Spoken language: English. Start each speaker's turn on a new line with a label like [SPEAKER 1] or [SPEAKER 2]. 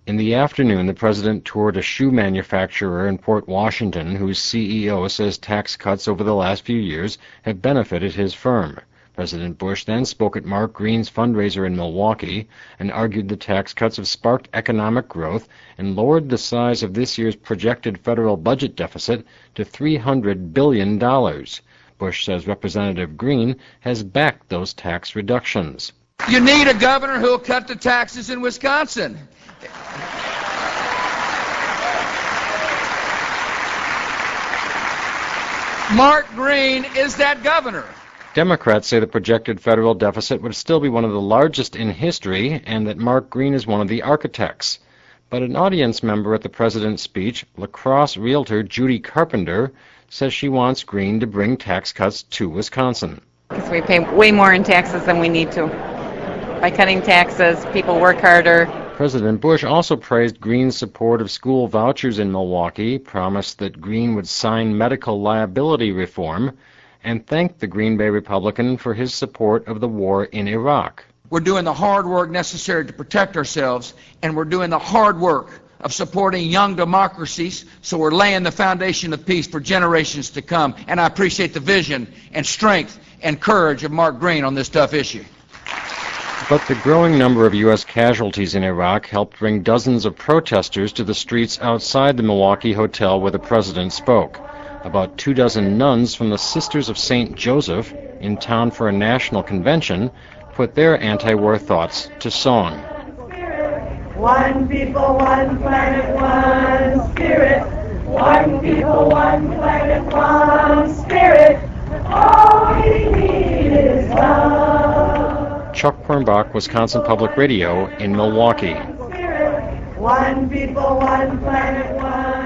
[SPEAKER 1] In the afternoon, the president toured a shoe manufacturer in Port Washington whose CEO says tax cuts over the last few years have benefited his firm. President Bush then spoke at Mark Green's fundraiser in Milwaukee and argued the tax cuts have sparked economic growth and lowered the size of this year's projected federal budget deficit to $300 billion. Bush says Representative Green has backed those tax reductions.
[SPEAKER 2] You need a governor who will cut the taxes in Wisconsin. Mark Green is that governor.
[SPEAKER 1] Democrats say the projected federal deficit would still be one of the largest in history and that Mark Green is one of the architects. But an audience member at the president's speech, La Crosse realtor Judy Carpenter, says she wants Green to bring tax cuts to Wisconsin.
[SPEAKER 3] Because we pay way more in taxes than we need to. By cutting taxes, people work harder.
[SPEAKER 1] President Bush also praised Green's support of school vouchers in Milwaukee, promised that Green would sign medical liability reform, and thanked the Green Bay Republican for his support of the war in Iraq.
[SPEAKER 2] We're doing the hard work necessary to protect ourselves, and we're doing the hard work of supporting young democracies, so we're laying the foundation of peace for generations to come, and I appreciate the vision and strength and courage of Mark Green on this tough issue.
[SPEAKER 1] But the growing number of U.S. casualties in Iraq helped bring dozens of protesters to the streets outside the Milwaukee hotel where the president spoke. About 24 nuns from the Sisters of St. Joseph, in town for a national convention, put their anti-war thoughts to song.
[SPEAKER 4] One people, one planet, one spirit. One people, one planet, one spirit. All we need is love.
[SPEAKER 1] Chuck Quirmbach, Wisconsin Public Radio in Milwaukee.
[SPEAKER 4] One people, one planet, one